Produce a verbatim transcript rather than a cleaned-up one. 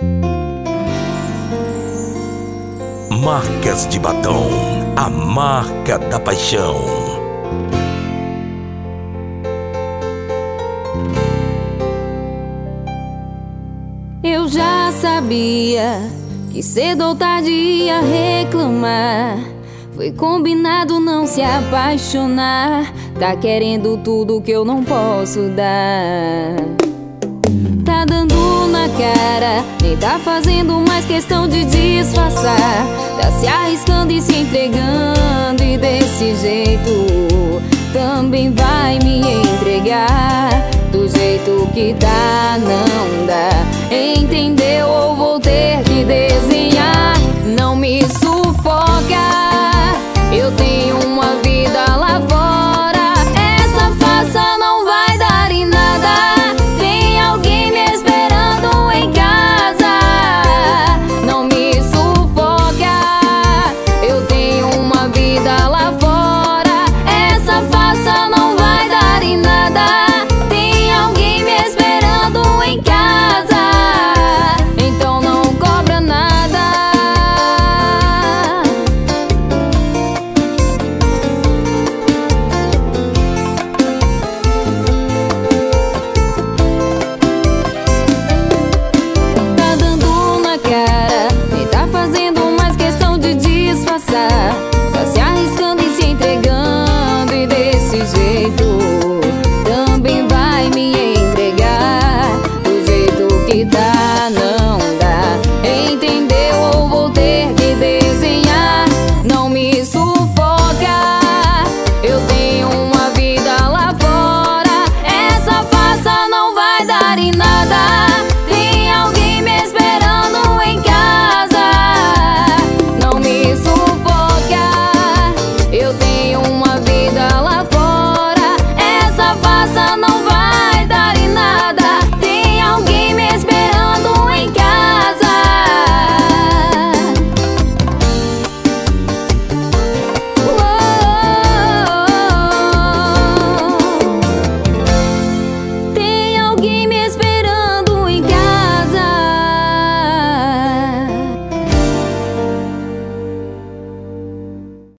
Marcas de Batom, a marca da paixão. Eu já sabia que cedo ou tarde ia reclamar. Foi combinado não se apaixonar. Tá querendo tudo que eu não posso dar. Tá dando na cara, nem tá fazendo mais questão de disfarçar. Tá se arriscando e se entregando, e desse jeito também vai me entregar. Do jeito que tá, não dá. Em